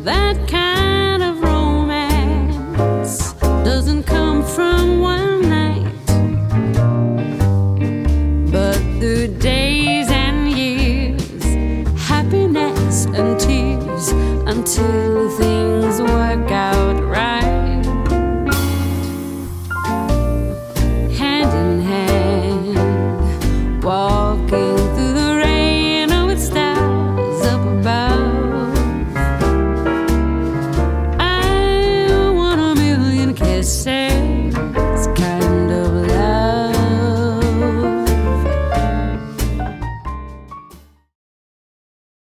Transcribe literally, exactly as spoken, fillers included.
That kind of romance doesn't come from one night, but through days and years, happiness and tears until